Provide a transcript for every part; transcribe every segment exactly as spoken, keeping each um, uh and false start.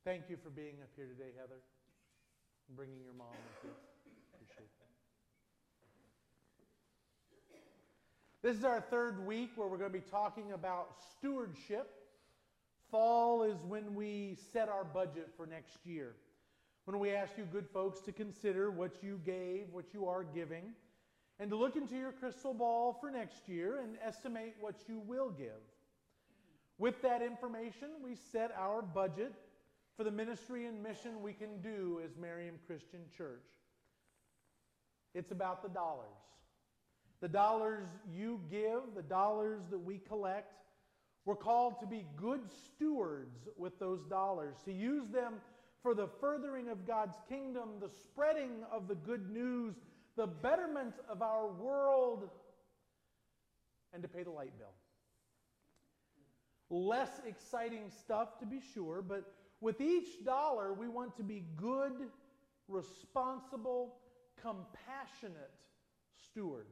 Thank you for being up here today, Heather, and bringing your mom with you. Appreciate that. This is our third week where we're going to be talking about stewardship. Fall is when we set our budget for next year. When we ask you good folks to consider what you gave, what you are giving, and to look into your crystal ball for next year and estimate what you will give. With that information, we set our budget for the ministry and mission we can do as Merriam Christian Church. It's about the dollars. The dollars you give, the dollars that we collect. We're called to be good stewards with those dollars, to use them for the furthering of God's kingdom, the spreading of the good news, the betterment of our world, and to pay the light bill. Less exciting stuff, to be sure, but with each dollar, we want to be good, responsible, compassionate stewards.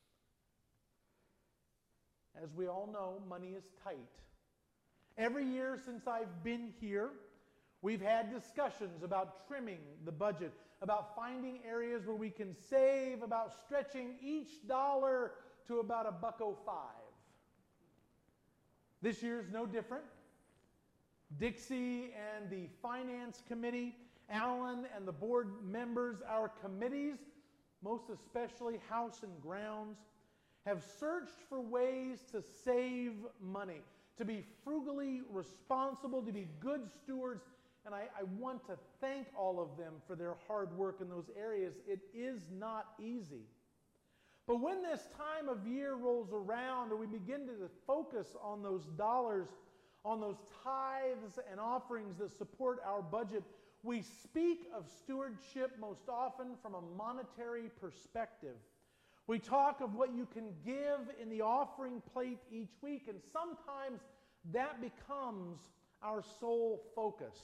As we all know, money is tight. Every year since I've been here, we've had discussions about trimming the budget, about finding areas where we can save, about stretching each dollar to about a buck oh five. This year is no different. Dixie and the Finance Committee, Alan and the board members, our committees, most especially House and Grounds, have searched for ways to save money, to be frugally responsible, to be good stewards, and I, I want to thank all of them for their hard work in those areas. It is not easy. But when this time of year rolls around, or we begin to focus on those dollars, on those tithes and offerings that support our budget, we speak of stewardship most often from a monetary perspective. We talk of what you can give in the offering plate each week, and sometimes that becomes our sole focus.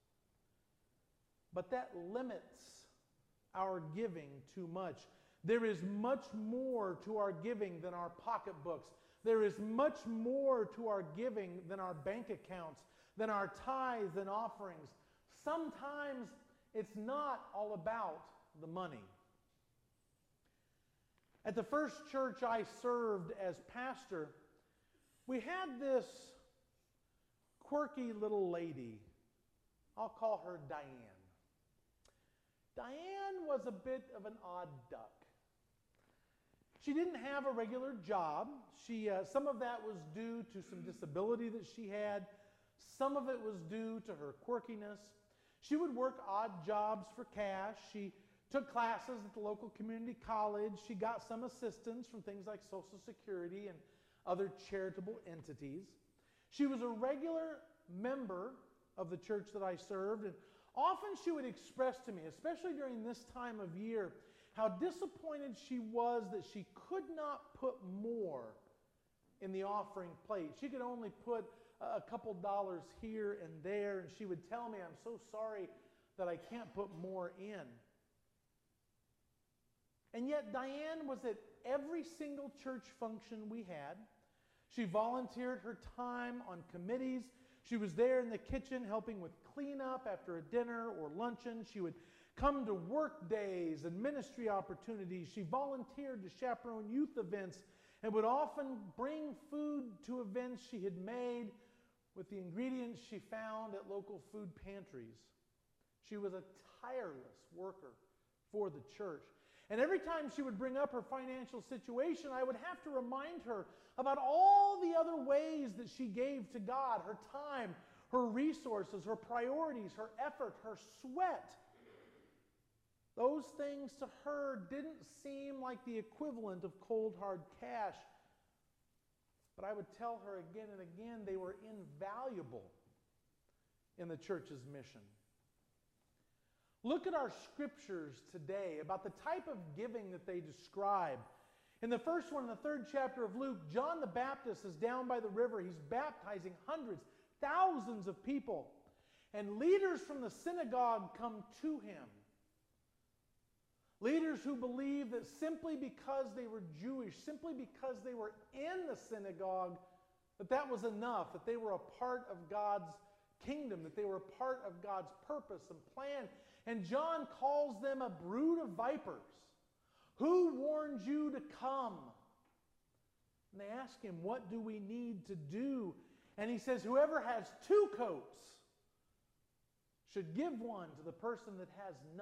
But that limits our giving too much. There is much more to our giving than our pocketbooks. There is much more to our giving than our bank accounts, than our tithes and offerings. Sometimes it's not all about the money. At the first church I served as pastor, we had this quirky little lady. I'll call her Diane. Diane was a bit of an odd duck. She didn't have a regular job. She, uh, some of that was due to some disability that she had. Some of it was due to her quirkiness. She would work odd jobs for cash. She took classes at the local community college. She got some assistance from things like Social Security and other charitable entities. She was a regular member of the church that I served, and often she would express to me, especially during this time of year, how disappointed she was that she could not put more in the offering plate. She could only put a couple dollars here and there, and she would tell me, "I'm so sorry that I can't put more in." And yet Diane was at every single church function we had. She volunteered her time on committees. She was there in the kitchen helping with cleanup after a dinner or luncheon. She would come to work days and ministry opportunities. She volunteered to chaperone youth events and would often bring food to events she had made with the ingredients she found at local food pantries. She was a tireless worker for the church. And every time she would bring up her financial situation, I would have to remind her about all the other ways that she gave to God, her time, her resources, her priorities, her effort, her sweat. Those things to her didn't seem like the equivalent of cold, hard cash. But I would tell her again and again they were invaluable in the church's mission. Look at our scriptures today about the type of giving that they describe. In the first one, in the third chapter of Luke, John the Baptist is down by the river. He's baptizing hundreds, thousands of people. And leaders from the synagogue come to him. Leaders who believe that simply because they were Jewish, simply because they were in the synagogue, that that was enough, that they were a part of God's kingdom, that they were part of God's purpose and plan. And John calls them a brood of vipers. Who warned you to come? And they ask him, what do we need to do? And he says, whoever has two coats should give one to the person that has none.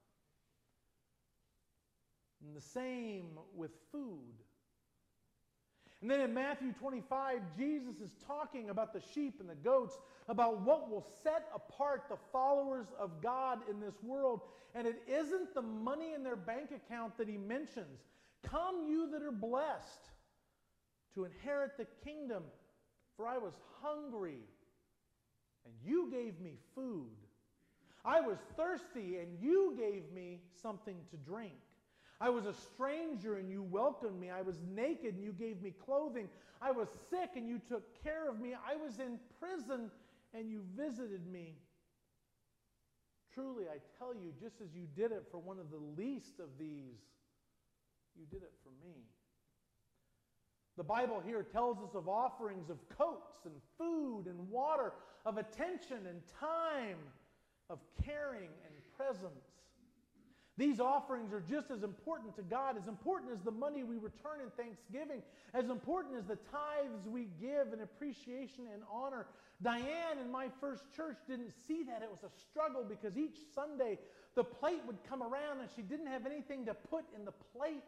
And the same with food. And then in Matthew twenty-five, Jesus is talking about the sheep and the goats, about what will set apart the followers of God in this world. And it isn't the money in their bank account that he mentions. Come, you that are blessed, to inherit the kingdom. For I was hungry, and you gave me food. I was thirsty, and you gave me something to drink. I was a stranger, and you welcomed me. I was naked, and you gave me clothing. I was sick, and you took care of me. I was in prison, and you visited me. Truly, I tell you, just as you did it for one of the least of these, you did it for me. The Bible here tells us of offerings of coats and food and water, of attention and time, of caring and presence. These offerings are just as important to God, as important as the money we return in thanksgiving, as important as the tithes we give in appreciation and honor. Diane in my first church didn't see that. It was a struggle because each Sunday the plate would come around and she didn't have anything to put in the plate.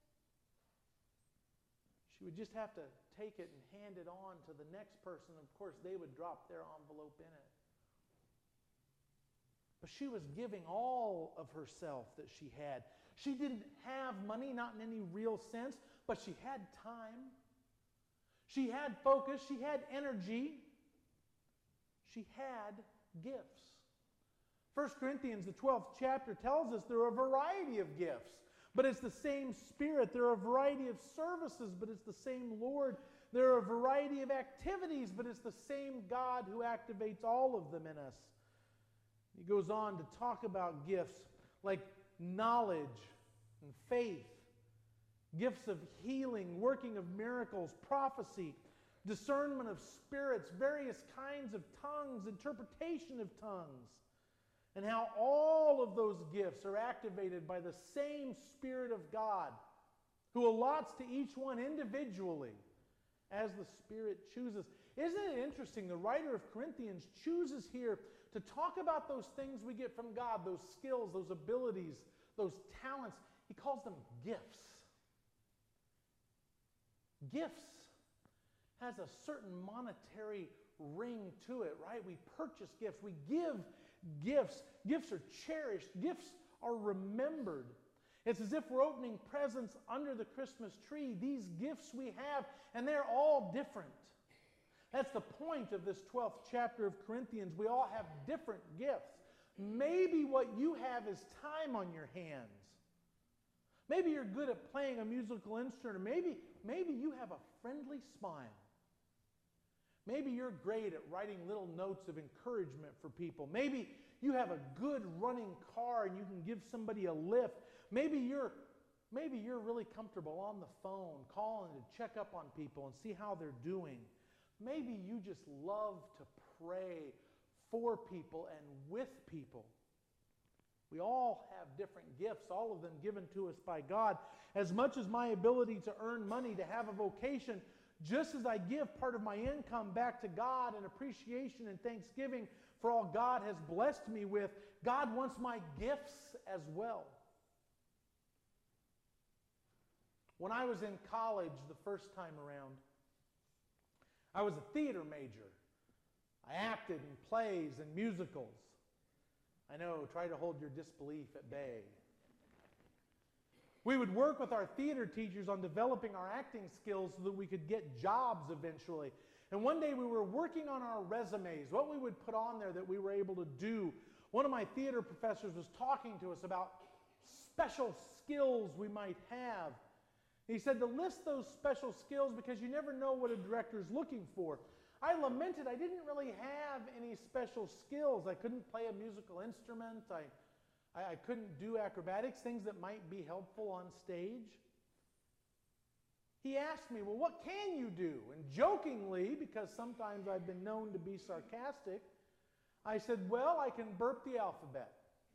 She would just have to take it and hand it on to the next person. Of course, they would drop their envelope in it. But she was giving all of herself that she had. She didn't have money, not in any real sense, but she had time. She had focus. She had energy. She had gifts. First Corinthians, the twelfth chapter, tells us there are a variety of gifts, but it's the same Spirit. There are a variety of services, but it's the same Lord. There are a variety of activities, but it's the same God who activates all of them in us. He goes on to talk about gifts like knowledge and faith, gifts of healing, working of miracles, prophecy, discernment of spirits, various kinds of tongues, interpretation of tongues, and how all of those gifts are activated by the same Spirit of God, who allots to each one individually as the Spirit chooses. Isn't it interesting? The writer of Corinthians chooses here to talk about those things we get from God, those skills, those abilities, those talents. He calls them gifts. Gifts has a certain monetary ring to it, right? We purchase gifts. We give gifts. Gifts are cherished. Gifts are remembered. It's as if we're opening presents under the Christmas tree. These gifts we have, and they're all different. That's the point of this twelfth chapter of Corinthians. We all have different gifts. Maybe what you have is time on your hands. Maybe you're good at playing a musical instrument. Maybe, maybe you have a friendly smile. Maybe you're great at writing little notes of encouragement for people. Maybe you have a good running car and you can give somebody a lift. Maybe you're, maybe you're really comfortable on the phone, calling to check up on people and see how they're doing. Maybe you just love to pray for people and with people. We all have different gifts, all of them given to us by God. As much as my ability to earn money, to have a vocation, just as I give part of my income back to God in appreciation and thanksgiving for all God has blessed me with, God wants my gifts as well. When I was in college the first time around, I was a theater major. I acted in plays and musicals. I know, try to hold your disbelief at bay. We would work with our theater teachers on developing our acting skills so that we could get jobs eventually. And one day we were working on our resumes, what we would put on there that we were able to do. One of my theater professors was talking to us about special skills we might have. He said to list those special skills because you never know what a director's looking for. I lamented I didn't really have any special skills. I couldn't play a musical instrument. I, I, I couldn't do acrobatics, things that might be helpful on stage. He asked me, well, what can you do? And jokingly, because sometimes I've been known to be sarcastic, I said, well, I can burp the alphabet.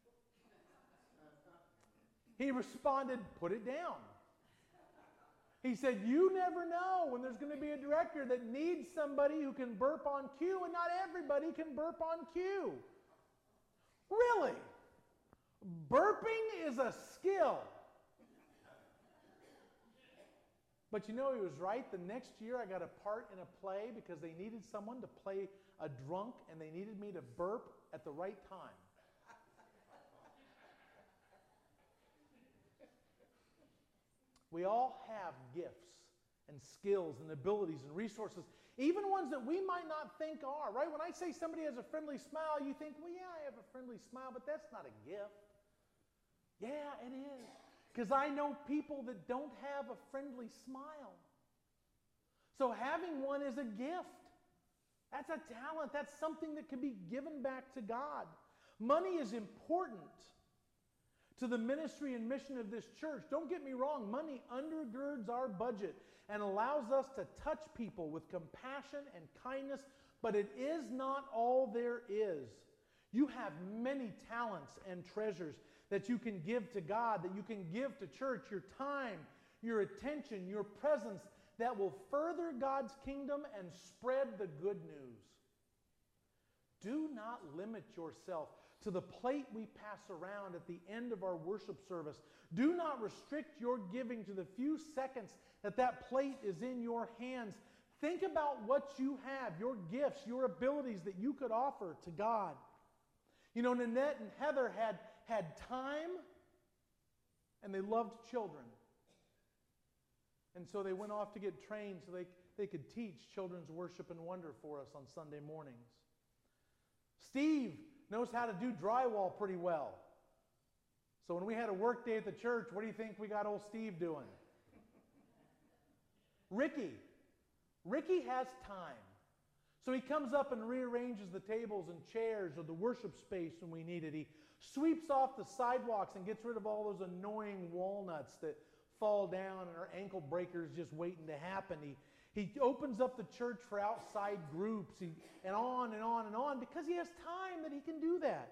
He responded, put it down. He said, you never know when there's going to be a director that needs somebody who can burp on cue, and not everybody can burp on cue. Really? Burping is a skill. But you know, he was right. The next year I got a part in a play because they needed someone to play a drunk, and they needed me to burp at the right time. We all have gifts and skills and abilities and resources, even ones that we might not think are, right? When I say somebody has a friendly smile, you think, well, yeah, I have a friendly smile, but that's not a gift. Yeah, it is. Because I know people that don't have a friendly smile. So having one is a gift. That's a talent. That's something that can be given back to God. Money is important to the ministry and mission of this church. Don't get me wrong. Money undergirds our budget and allows us to touch people with compassion and kindness, but it is not all there is. You have many talents and treasures that you can give to God, that you can give to church, your time, your attention, your presence, that will further God's kingdom and spread the good news. Do not limit yourself to the plate we pass around at the end of our worship service. Do not restrict your giving to the few seconds that that plate is in your hands. Think about what you have, your gifts, your abilities that you could offer to God. You know, Nanette and Heather had, had time, and they loved children. And so they went off to get trained so they, they could teach children's worship and wonder for us on Sunday mornings. Steve knows how to do drywall pretty well. So when we had a work day at the church, what do you think we got old Steve doing? Ricky. Ricky has time. So he comes up and rearranges the tables and chairs or the worship space when we need it. He sweeps off the sidewalks and gets rid of all those annoying walnuts that fall down and are ankle breakers just waiting to happen. He, he opens up the church for outside groups he, and on and on and on because he has time that he can do that.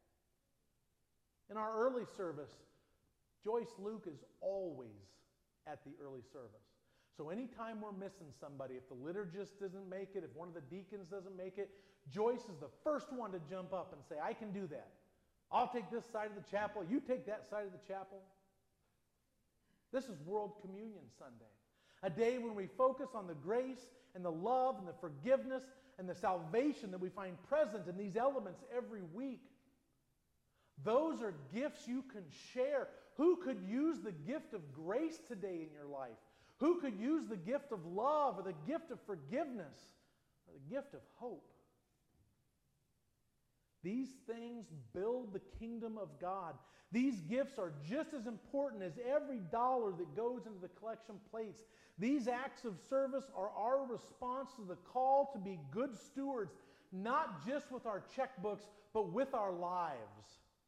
In our early service, Joyce Luke is always at the early service. So anytime we're missing somebody, if the liturgist doesn't make it, if one of the deacons doesn't make it, Joyce is the first one to jump up and say, I can do that. I'll take this side of the chapel. You take that side of the chapel. This is World Communion Sunday, a day when we focus on the grace and the love and the forgiveness and the salvation that we find present in these elements every week. Those are gifts you can share. Who could use the gift of grace today in your life? Who could use the gift of love or the gift of forgiveness or the gift of hope? These things build the kingdom of God. These gifts are just as important as every dollar that goes into the collection plates. These acts of service are our response to the call to be good stewards, not just with our checkbooks, but with our lives.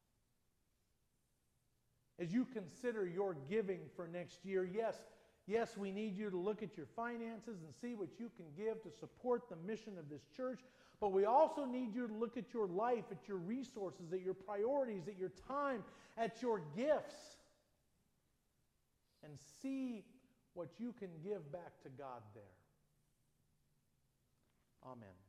As you consider your giving for next year, yes, yes, we need you to look at your finances and see what you can give to support the mission of this church. But we also need you to look at your life, at your resources, at your priorities, at your time, at your gifts, and see what you can give back to God there. Amen.